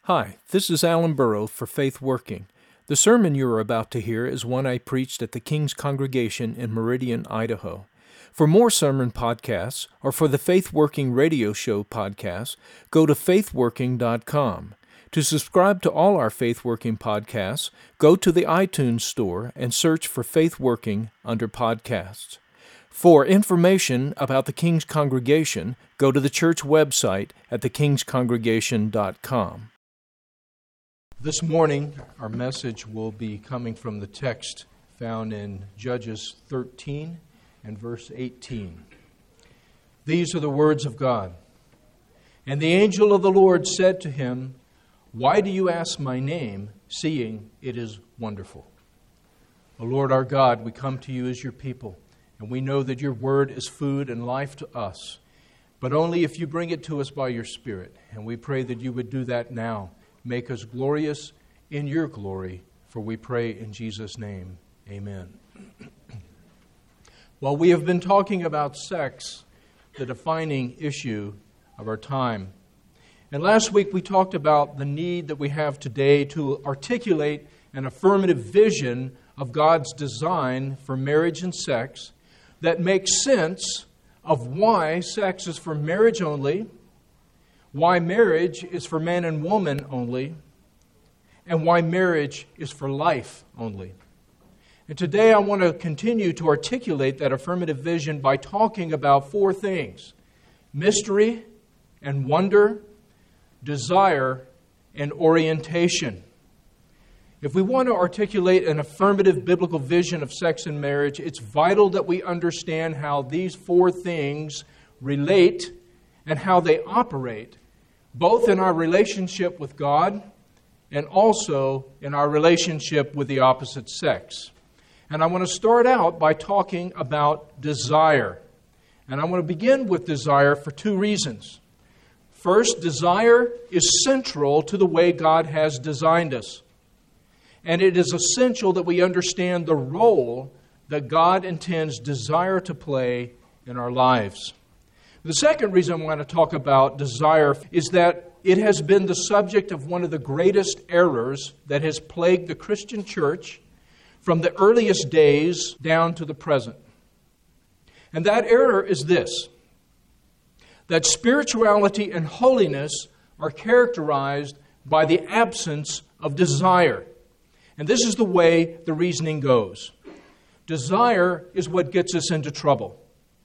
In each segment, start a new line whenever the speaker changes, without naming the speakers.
Hi, this is Alan Burrow for Faith Working. The sermon you are about to hear is one I preached at the King's Congregation in Meridian, Idaho. For more sermon podcasts, or for the Faith Working radio show podcast, go to faithworking.com. To subscribe to all our Faith Working podcasts, go to the iTunes Store and search for Faith Working under Podcasts. For information about the King's Congregation, go to the church website at thekingscongregation.com. This morning, our message will be coming from the text found in Judges 13 and verse 18. These are the words of God. And the angel of the Lord said to him, "Why do you ask my name, seeing it is wonderful?" O Lord our God, we come to you as your people, and we know that your word is food and life to us, but only if you bring it to us by your Spirit. And we pray that you would do that now. Make us glorious in your glory, for we pray in Jesus' name. Amen. Well, we have been talking about sex, the defining issue of our time. And last week we talked about the need that we have today to articulate an affirmative vision of God's design for marriage and sex that makes sense of why sex is for marriage only, why marriage is for man and woman only, and why marriage is for life only. And today I want to continue to articulate that affirmative vision by talking about four things: mystery and wonder, desire, and orientation. If we want to articulate an affirmative biblical vision of sex and marriage, it's vital that we understand how these four things relate and how they operate, both in our relationship with God and also in our relationship with the opposite sex. And I want to start out by talking about desire. And I want to begin with desire for two reasons. First, desire is central to the way God has designed us. And it is essential that we understand the role that God intends desire to play in our lives. The second reason I want to talk about desire is that it has been the subject of one of the greatest errors that has plagued the Christian church from the earliest days down to the present. And that error is this: that spirituality and holiness are characterized by the absence of desire. And this is the way the reasoning goes. Desire is what gets us into trouble.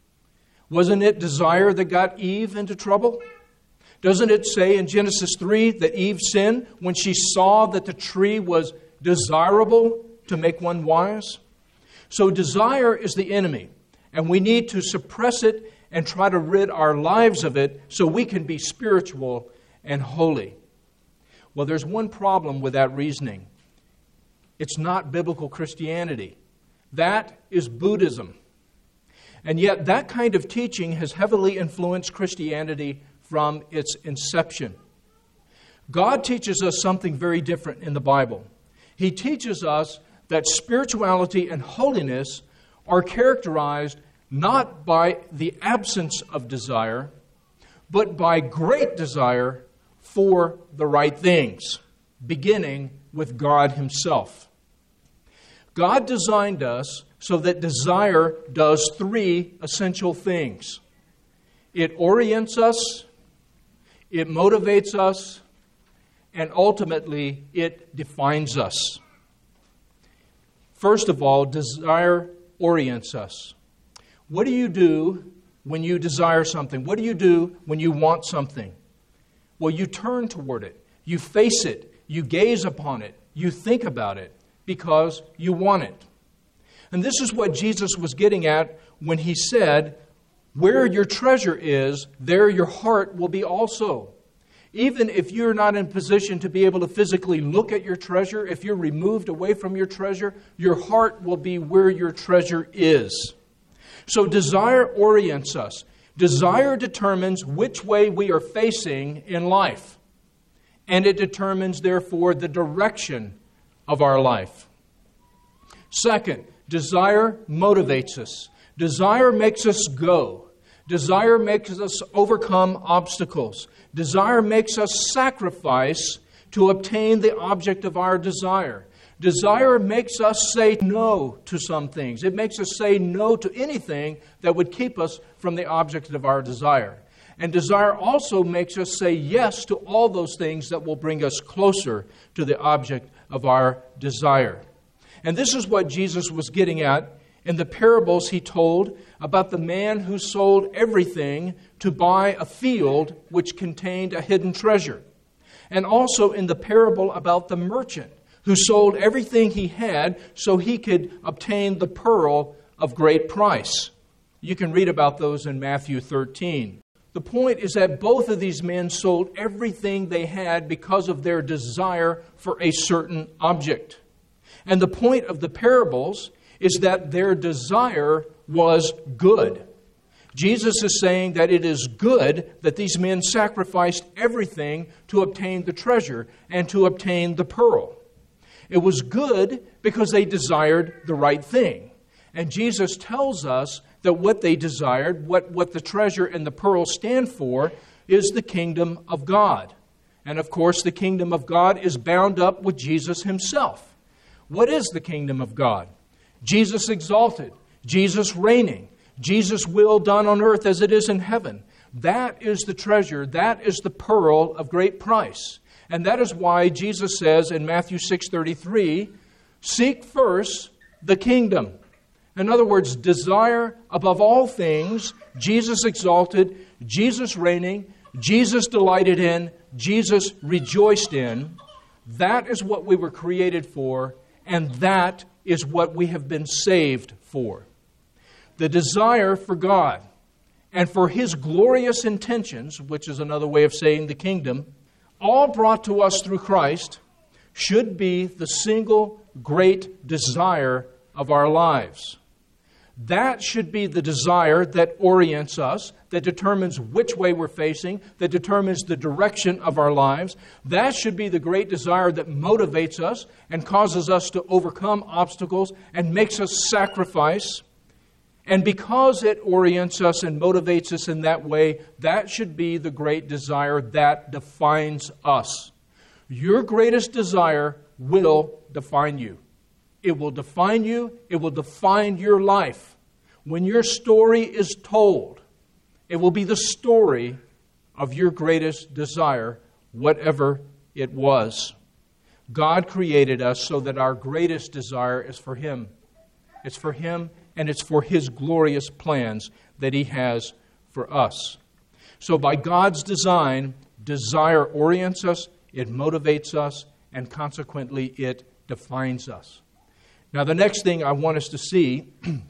Wasn't it desire that got Eve into trouble? Doesn't it say in Genesis 3 that Eve sinned when she saw that the tree was desirable to make one wise? So desire is the enemy, and we need to suppress it and try to rid our lives of it so we can be spiritual and holy. Well, there's one problem with that reasoning. It's not biblical Christianity. That is Buddhism. And yet that kind of teaching has heavily influenced Christianity from its inception. God teaches us something very different in the Bible. He teaches us that spirituality and holiness are characterized not by the absence of desire, but by great desire for the right things, beginning with God Himself. God designed us so that desire does three essential things. It orients us, it motivates us, and ultimately it defines us. First of all, desire orients us. What do you do when you desire something? What do you do when you want something? Well, you turn toward it. You face it. You gaze upon it. You think about it because you want it. And this is what Jesus was getting at when He said, "Where your treasure is, there your heart will be also." Even if you're not in position to be able to physically look at your treasure, if you're removed away from your treasure, your heart will be where your treasure is. So desire orients us. Desire determines which way we are facing in life. And it determines, therefore, the direction of our life. Second, desire motivates us. Desire makes us go. Desire makes us overcome obstacles. Desire makes us sacrifice to obtain the object of our desire. Desire makes us say no to some things. It makes us say no to anything that would keep us from the object of our desire. And desire also makes us say yes to all those things that will bring us closer to the object of our desire. And this is what Jesus was getting at in the parables he told about the man who sold everything to buy a field which contained a hidden treasure. And also in the parable about the merchant who sold everything he had so he could obtain the pearl of great price. You can read about those in Matthew 13. The point is that both of these men sold everything they had because of their desire for a certain object. And the point of the parables is that their desire was good. Jesus is saying that it is good that these men sacrificed everything to obtain the treasure and to obtain the pearl. It was good because they desired the right thing. And Jesus tells us that what they desired, what the treasure and the pearl stand for, is the kingdom of God. And of course, the kingdom of God is bound up with Jesus himself. What is the kingdom of God? Jesus exalted, Jesus reigning, Jesus' will done on earth as it is in heaven. That is the treasure, that is the pearl of great price. And that is why Jesus says in Matthew 6:33, seek first the kingdom. In other words, desire above all things, Jesus exalted, Jesus reigning, Jesus delighted in, Jesus rejoiced in. That is what we were created for, and that is what we have been saved for. The desire for God and for His glorious intentions, which is another way of saying the kingdom, all brought to us through Christ, should be the single great desire of our lives. That should be the desire that orients us, that determines which way we're facing, that determines the direction of our lives. That should be the great desire that motivates us and causes us to overcome obstacles and makes us sacrifice. And because it orients us and motivates us in that way, that should be the great desire that defines us. Your greatest desire will define you. It will define you. It will define your life. When your story is told, it will be the story of your greatest desire, whatever it was. God created us so that our greatest desire is for Him. It's for Him, and it's for His glorious plans that He has for us. So by God's design, desire orients us, it motivates us, and consequently it defines us. Now, the next thing I want us to see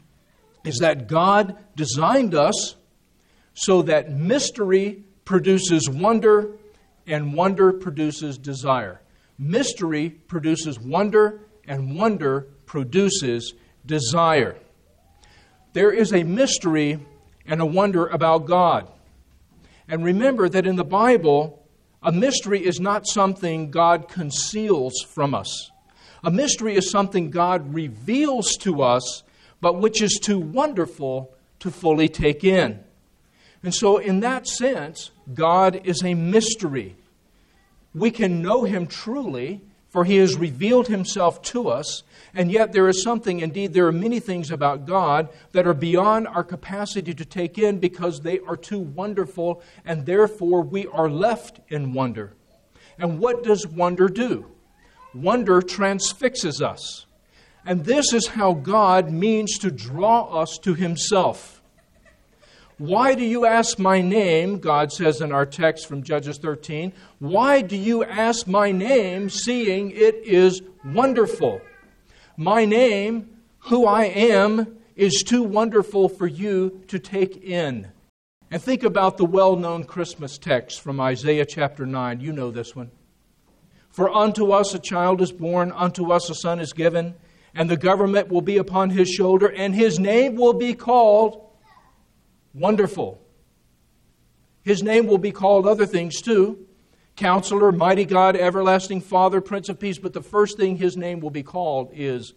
is that God designed us so that mystery produces wonder and wonder produces desire. Mystery produces wonder and wonder produces desire. There is a mystery and a wonder about God. And remember that in the Bible, a mystery is not something God conceals from us. A mystery is something God reveals to us, but which is too wonderful to fully take in. And so in that sense, God is a mystery. We can know Him truly, for He has revealed Himself to us, and yet there is something, indeed there are many things about God that are beyond our capacity to take in because they are too wonderful, and therefore we are left in wonder. And what does wonder do? Wonder transfixes us. And this is how God means to draw us to Himself. Why do you ask my name, God says in our text from Judges 13, why do you ask my name, seeing it is wonderful? My name, who I am, is too wonderful for you to take in. And think about the well-known Christmas text from Isaiah chapter 9. You know this one. For unto us a child is born, unto us a son is given, and the government will be upon His shoulder, and His name will be called Wonderful. His name will be called other things too. Counselor, Mighty God, Everlasting Father, Prince of Peace. But the first thing His name will be called is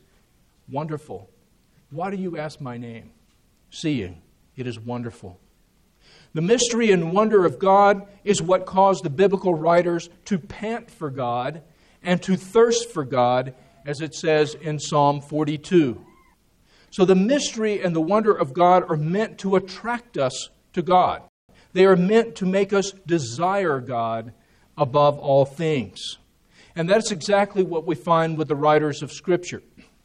Wonderful. Why do you ask my name? Seeing it is wonderful. The mystery and wonder of God is what caused the biblical writers to pant for God and to thirst for God, as it says in Psalm 42. So the mystery and the wonder of God are meant to attract us to God. They are meant to make us desire God above all things. And that's exactly what we find with the writers of Scripture.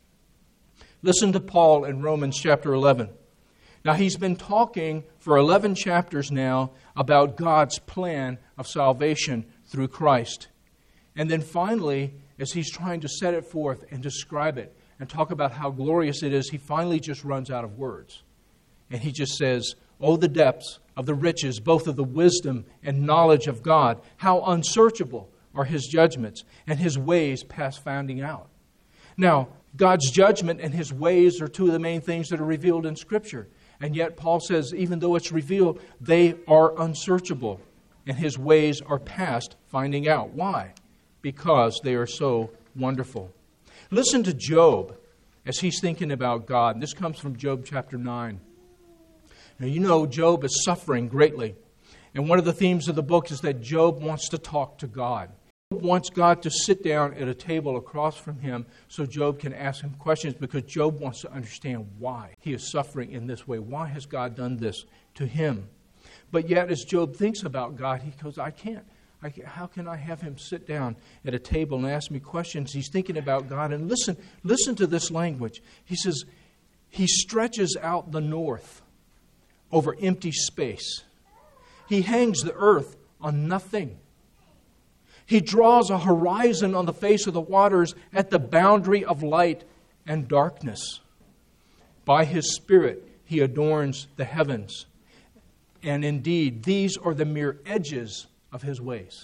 Listen to Paul in Romans chapter 11. Now, he's been talking for 11 chapters now about God's plan of salvation through Christ. And then finally, as he's trying to set it forth and describe it and talk about how glorious it is, he finally just runs out of words. And he just says, "Oh, the depths of the riches, both of the wisdom and knowledge of God. How unsearchable are His judgments, and His ways past finding out." Now, God's judgment and His ways are two of the main things that are revealed in Scripture. And yet Paul says, even though it's revealed, they are unsearchable, and His ways are past finding out. Why? Because they are so wonderful. Listen to Job as he's thinking about God. And this comes from Job chapter 9. Now, you know Job is suffering greatly. And one of the themes of the book is that Job wants to talk to God. Job wants God to sit down at a table across from him so Job can ask him questions, because Job wants to understand why he is suffering in this way. Why has God done this to him? But yet, as Job thinks about God, he goes, how can I have him sit down at a table and ask me questions? He's thinking about God. And listen to this language. He says, He stretches out the north over empty space. He hangs the earth on nothing. He draws a horizon on the face of the waters at the boundary of light and darkness. By His Spirit, He adorns the heavens. And indeed, these are the mere edges of His ways.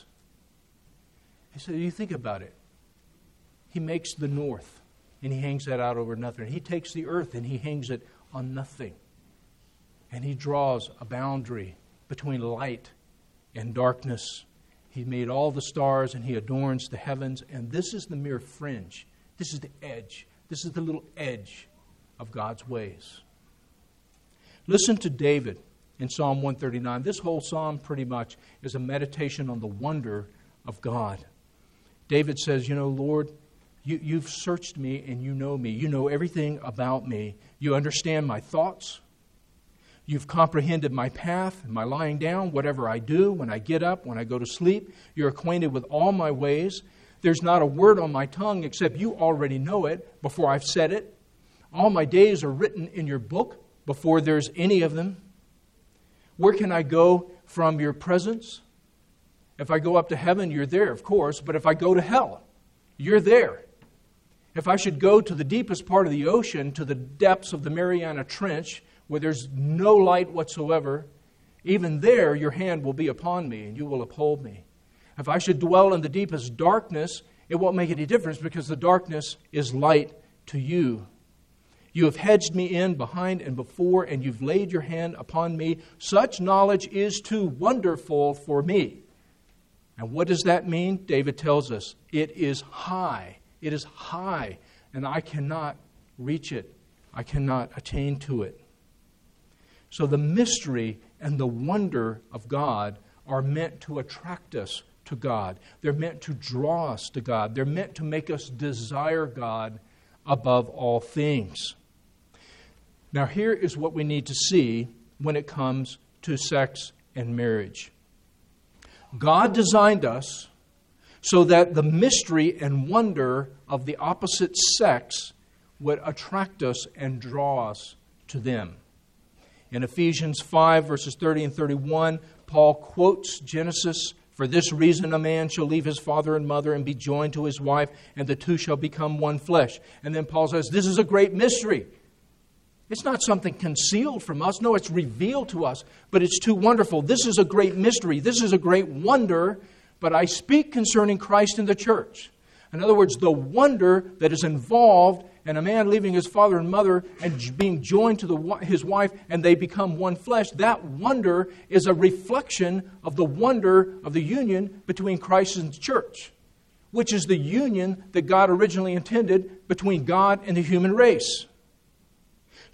So you think about it. He makes the north, and He hangs that out over nothing. He takes the earth, and He hangs it on nothing. And He draws a boundary between light and darkness. He made all the stars, and He adorns the heavens. And this is the mere fringe. This is the edge. This is the little edge of God's ways. Listen to David in Psalm 139. This whole psalm pretty much is a meditation on the wonder of God. David says, Lord, you've searched me and you know me. You know everything about me. You understand my thoughts. You've comprehended my path, my lying down, whatever I do, when I get up, when I go to sleep. You're acquainted with all my ways. There's not a word on my tongue except you already know it before I've said it. All my days are written in your book before there's any of them. Where can I go from your presence? If I go up to heaven, you're there, of course. But if I go to hell, you're there. If I should go to the deepest part of the ocean, to the depths of the Mariana Trench, where there's no light whatsoever, even there your hand will be upon me and you will uphold me. If I should dwell in the deepest darkness, it won't make any difference, because the darkness is light to you. You have hedged me in behind and before, and you've laid your hand upon me. Such knowledge is too wonderful for me. And what does that mean? David tells us it is high. It is high, and I cannot reach it. I cannot attain to it. So the mystery and the wonder of God are meant to attract us to God. They're meant to draw us to God. They're meant to make us desire God above all things. Now, here is what we need to see when it comes to sex and marriage. God designed us so that the mystery and wonder of the opposite sex would attract us and draw us to them. In Ephesians 5, verses 30 and 31, Paul quotes Genesis, "For this reason a man shall leave his father and mother and be joined to his wife, and the two shall become one flesh." And then Paul says, this is a great mystery. It's not something concealed from us. No, it's revealed to us, but it's too wonderful. This is a great mystery. This is a great wonder, but I speak concerning Christ and the church. In other words, the wonder that is involved in a man leaving his father and mother and being joined to his wife, and they become one flesh, that wonder is a reflection of the wonder of the union between Christ and the church, which is the union that God originally intended between God and the human race.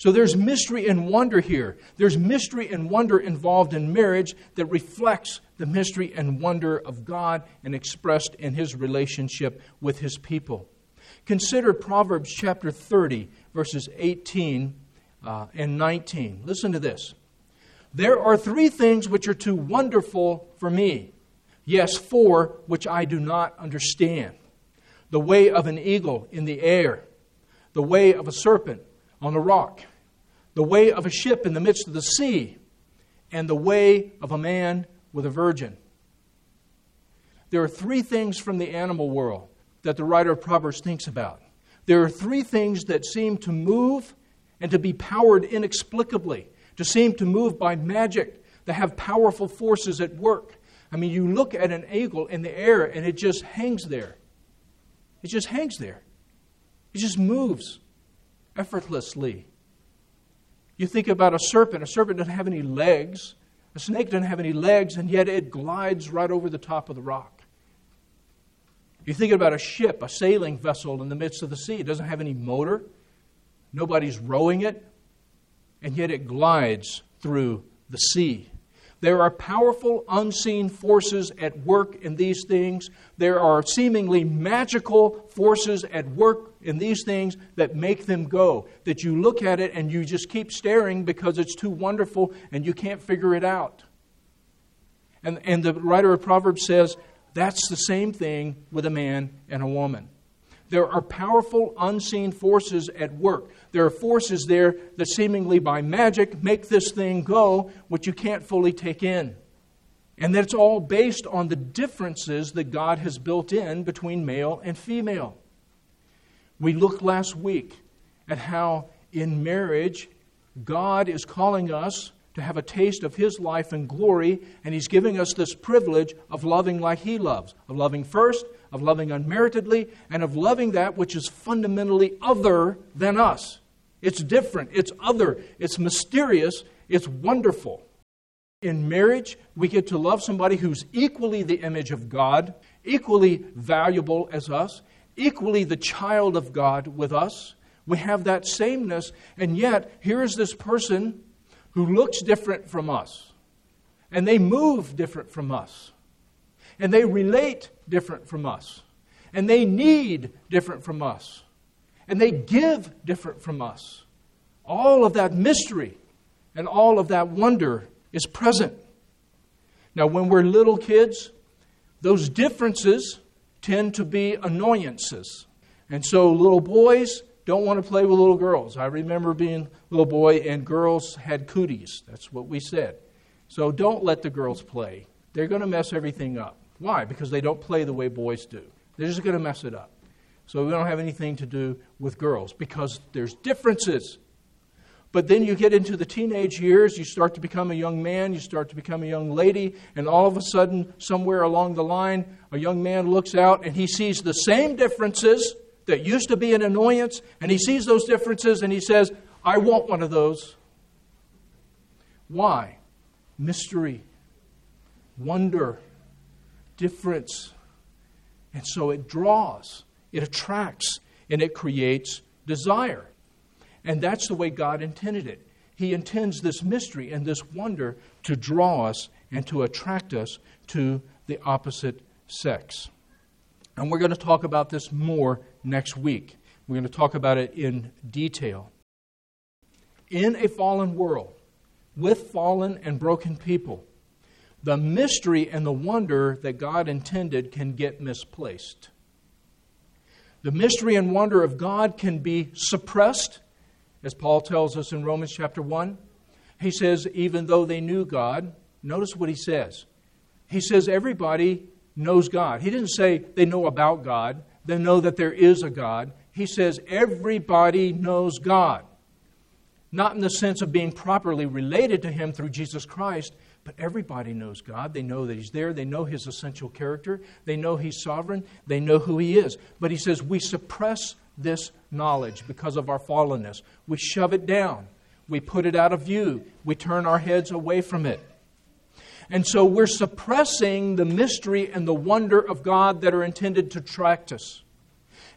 So there's mystery and wonder here. There's mystery and wonder involved in marriage that reflects the mystery and wonder of God and expressed in His relationship with His people. Consider Proverbs chapter 30, verses 18 and 19. Listen to this. There are 3 things which are too wonderful for me. Yes, 4 which I do not understand. The way of an eagle in the air, the way of a serpent on a rock, the way of a ship in the midst of the sea, and the way of a man with a virgin. There are 3 things from the animal world that the writer of Proverbs thinks about. There are 3 things that seem to move and to be powered inexplicably, to seem to move by magic, that have powerful forces at work. I mean, you look at an eagle in the air and it just hangs there. It just hangs there. It just moves effortlessly. You think about a serpent. A serpent doesn't have any legs. A snake doesn't have any legs, and yet it glides right over the top of the rock. You think about a ship, a sailing vessel in the midst of the sea. It doesn't have any motor. Nobody's rowing it, and yet it glides through the sea. There are powerful, unseen forces at work in these things. There are seemingly magical forces at work in these things that make them go. That you look at it and you just keep staring because it's too wonderful and you can't figure it out. And the writer of Proverbs says, that's the same thing with a man and a woman. There are powerful, unseen forces at work. There are forces there that seemingly by magic make this thing go, which you can't fully take in. And that's all based on the differences that God has built in between male and female. We looked last week at how in marriage, God is calling us to have a taste of His life and glory, and He's giving us this privilege of loving like He loves, of loving first, of loving unmeritedly, and of loving that which is fundamentally other than us. It's different, it's other, it's mysterious, it's wonderful. In marriage, we get to love somebody who's equally the image of God, equally valuable as us, equally the child of God with us. We have that sameness, and yet here is this person who looks different from us, and they move different from us, and they relate different from us, and they need different from us, and they give different from us. All of that mystery and all of that wonder is present. Now, when we're little kids, those differences tend to be annoyances. And so little boys don't want to play with little girls. I remember being a little boy and girls had cooties. That's what we said. So don't let the girls play. They're going to mess everything up. Why? Because they don't play the way boys do. They're just going to mess it up. So we don't have anything to do with girls because there's differences. But then you get into the teenage years, you start to become a young man, you start to become a young lady, and all of a sudden, somewhere along the line, a young man looks out and he sees the same differences that used to be an annoyance, and he sees those differences and he says, I want one of those. Why? Mystery, wonder, difference. And so it draws, it attracts, and it creates desire. And that's the way God intended it. He intends this mystery and this wonder to draw us and to attract us to the opposite sex. And we're going to talk about this more next week. We're going to talk about it in detail. In a fallen world, with fallen and broken people, the mystery and the wonder that God intended can get misplaced. The mystery and wonder of God can be suppressed, as Paul tells us in Romans chapter 1. He says, even though they knew God, notice what he says. He says everybody knows God. He didn't say they know about God, they know that there is a God. He says everybody knows God. Not in the sense of being properly related to Him through Jesus Christ, but everybody knows God. They know that He's there. They know His essential character. They know He's sovereign. They know who He is. But he says we suppress this knowledge because of our fallenness. We shove it down. We put it out of view. We turn our heads away from it. And so we're suppressing the mystery and the wonder of God that are intended to attract us.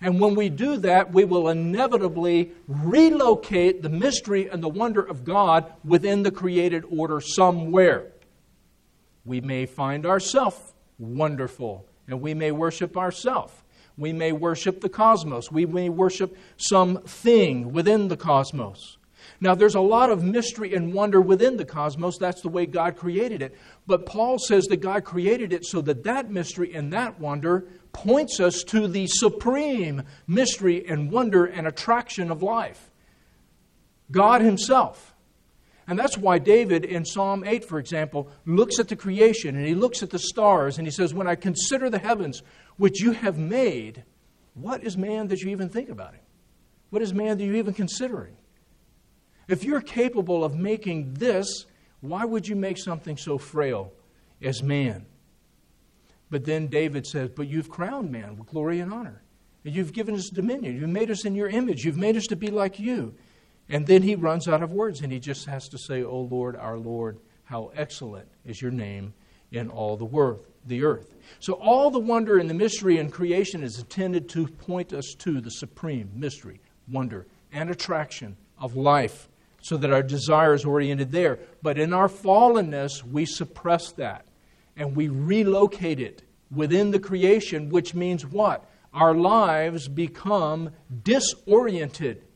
And when we do that, we will inevitably relocate the mystery and the wonder of God within the created order somewhere. We may find ourselves wonderful, and we may worship ourselves. We may worship the cosmos. We may worship something within the cosmos. Now, there's a lot of mystery and wonder within the cosmos. That's the way God created it. But Paul says that God created it so that that mystery and that wonder points us to the supreme mystery and wonder and attraction of life, God Himself. And that's why David in Psalm 8, for example, looks at the creation and he looks at the stars and he says, when I consider the heavens which you have made, what is man that you even think about him? What is man that you even consider him? If you're capable of making this, why would you make something so frail as man? But then David says, but you've crowned man with glory and honor. And you've given us dominion. You've made us in your image. You've made us to be like you. And then he runs out of words and he just has to say, O Lord, our Lord, how excellent is your name in all the earth. So all the wonder and the mystery in creation is intended to point us to the supreme mystery, wonder, and attraction of life, so that our desire is oriented there. But in our fallenness, we suppress that and we relocate it within the creation, which means what? Our lives become disoriented.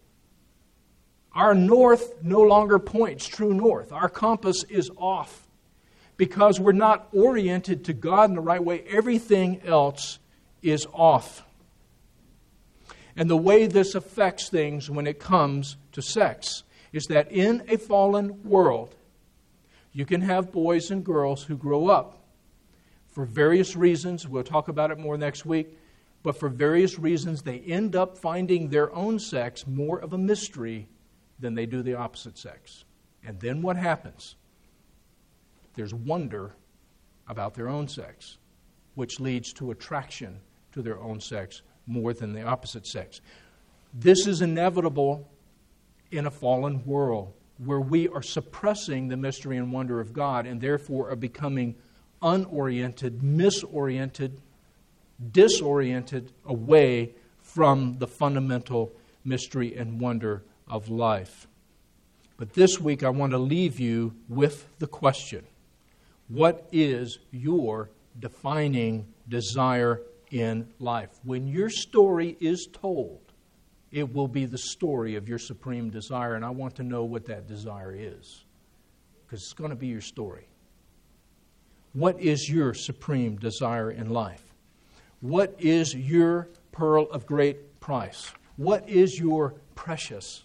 Our north no longer points true north. Our compass is off because we're not oriented to God in the right way. Everything else is off. And the way this affects things when it comes to sex is that in a fallen world, you can have boys and girls who grow up for various reasons. We'll talk about it more next week. But for various reasons, they end up finding their own sex more of a mystery than they do the opposite sex. And then what happens? There's wonder about their own sex, which leads to attraction to their own sex more than the opposite sex. This is inevitable in a fallen world where we are suppressing the mystery and wonder of God and therefore are becoming unoriented, misoriented, disoriented away from the fundamental mystery and wonder of life. But this week I want to leave you with the question, what is your defining desire in life? When your story is told, it will be the story of your supreme desire, and I want to know what that desire is, because it's going to be your story. What is your supreme desire in life? What is your pearl of great price? What is your precious?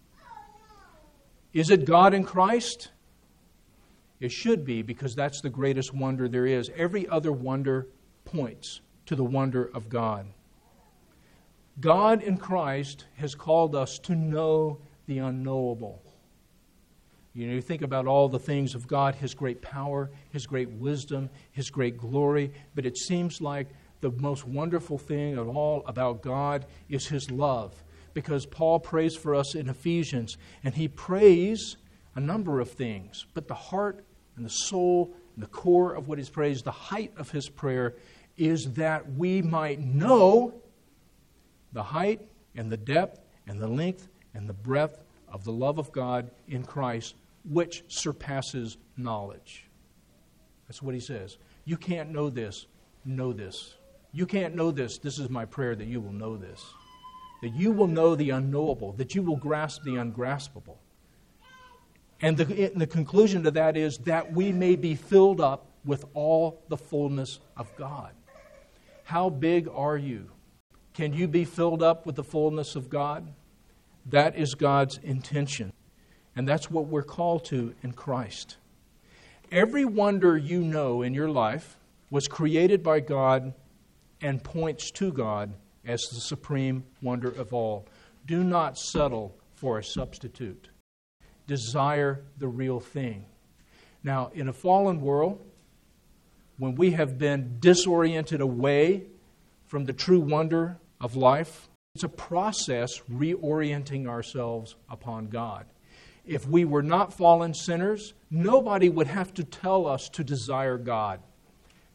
Is it God in Christ? It should be, because that's the greatest wonder there is. Every other wonder points to the wonder of God. God in Christ has called us to know the unknowable. You think about all the things of God, His great power, His great wisdom, His great glory, but it seems like the most wonderful thing of all about God is His love. Because Paul prays for us in Ephesians, and he prays a number of things, but the heart and the soul and the core of what he prays, the height of his prayer, is that we might know the height and the depth and the length and the breadth of the love of God in Christ, which surpasses knowledge. That's what he says. You can't know this. Know this. You can't know this. This is my prayer, that you will know this. That you will know the unknowable. That you will grasp the ungraspable. And the conclusion to that is that we may be filled up with all the fullness of God. How big are you? Can you be filled up with the fullness of God? That is God's intention. And that's what we're called to in Christ. Every wonder you know in your life was created by God and points to God as the supreme wonder of all. Do not settle for a substitute. Desire the real thing. Now, in a fallen world, when we have been disoriented away from the true wonder of life, it's a process reorienting ourselves upon God. If we were not fallen sinners, nobody would have to tell us to desire God.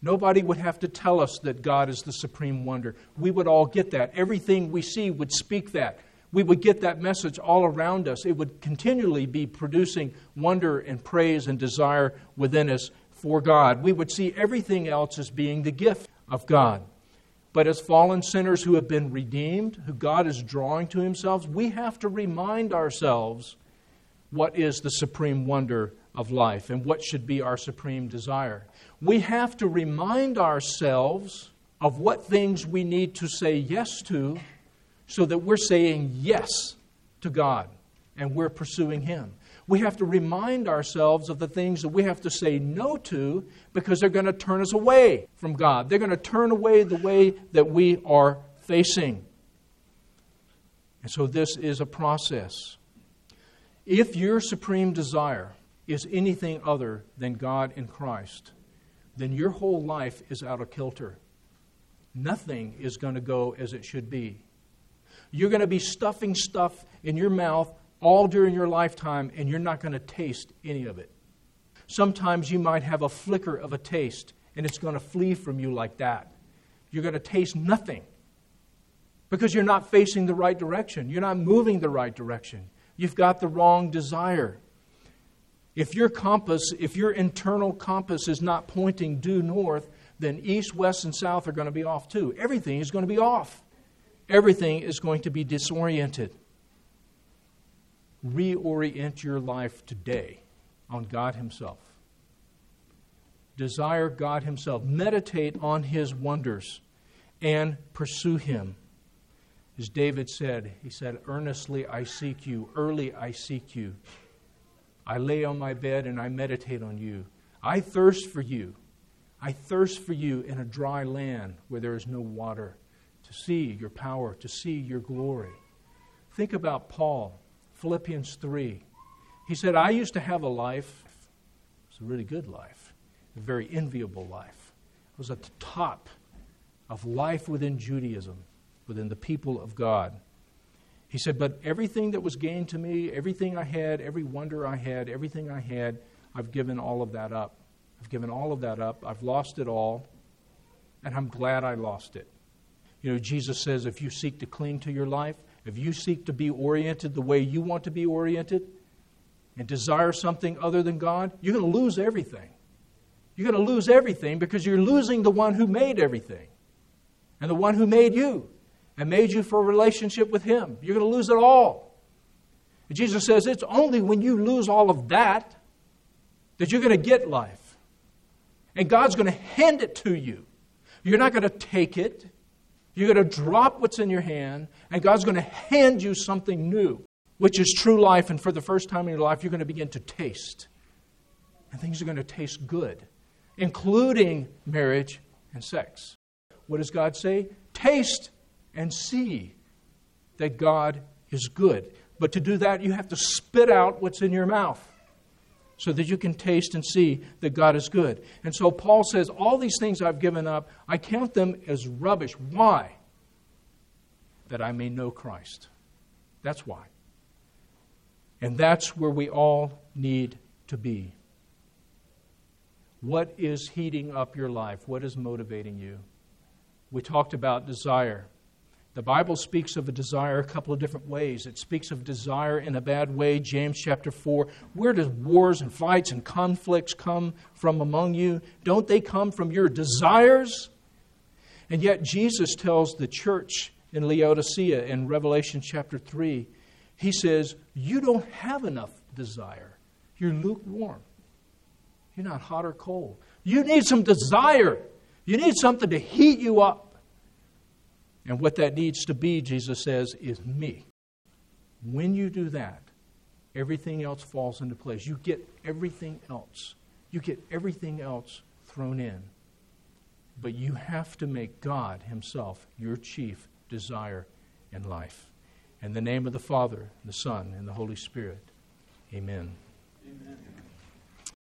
Nobody would have to tell us that God is the supreme wonder. We would all get that. Everything we see would speak that. We would get that message all around us. It would continually be producing wonder and praise and desire within us for God. We would see everything else as being the gift of God. But as fallen sinners who have been redeemed, who God is drawing to Himself, we have to remind ourselves what is the supreme wonder of life and what should be our supreme desire. We have to remind ourselves of what things we need to say yes to so that we're saying yes to God and we're pursuing Him. We have to remind ourselves of the things that we have to say no to because they're going to turn us away from God. They're going to turn away the way that we are facing. And so this is a process. If your supreme desire is anything other than God in Christ, then your whole life is out of kilter. Nothing is going to go as it should be. You're going to be stuffing stuff in your mouth all during your lifetime, and you're not going to taste any of it. Sometimes you might have a flicker of a taste, and it's going to flee from you like that. You're going to taste nothing because you're not facing the right direction. You're not moving the right direction. You've got the wrong desire. If your internal compass is not pointing due north, then east, west, and south are going to be off too. Everything is going to be off. Everything is going to be disoriented. Reorient your life today on God Himself. Desire God Himself. Meditate on His wonders and pursue Him. As David said, he said, "Earnestly I seek you, early I seek you. I lay on my bed and I meditate on you. I thirst for you. I thirst for you in a dry land where there is no water, to see your power, to see your glory." Think about Paul, Philippians 3. He said, "I used to have a life, it was a really good life, a very enviable life. I was at the top of life within Judaism, within the people of God." He said, "But everything that was gained to me, everything I had, every wonder I had, everything I had, I've given all of that up. I've given all of that up. I've lost it all, and I'm glad I lost it." You know, Jesus says if you seek to cling to your life, if you seek to be oriented the way you want to be oriented and desire something other than God, you're going to lose everything. You're going to lose everything because you're losing the one who made everything and the one who made you and made you for a relationship with Him. You're going to lose it all. And Jesus says it's only when you lose all of that that you're going to get life. And God's going to hand it to you. You're not going to take it. You're going to drop what's in your hand, and God's going to hand you something new, which is true life. And for the first time in your life, you're going to begin to taste. And things are going to taste good, including marriage and sex. What does God say? Taste and see that God is good. But to do that, you have to spit out what's in your mouth so that you can taste and see that God is good. And so Paul says, all these things I've given up, I count them as rubbish. Why? That I may know Christ. That's why. And that's where we all need to be. What is heating up your life? What is motivating you? We talked about desire. The Bible speaks of a desire a couple of different ways. It speaks of desire in a bad way. James chapter 4. Where do wars and fights and conflicts come from among you? Don't they come from your desires? And yet Jesus tells the church in Laodicea in Revelation chapter 3, He says, you don't have enough desire. You're lukewarm. You're not hot or cold. You need some desire. You need something to heat you up. And what that needs to be, Jesus says, is me. When you do that, everything else falls into place. You get everything else. You get everything else thrown in. But you have to make God Himself your chief desire in life. In the name of the Father, the Son, and the Holy Spirit. Amen.
Amen.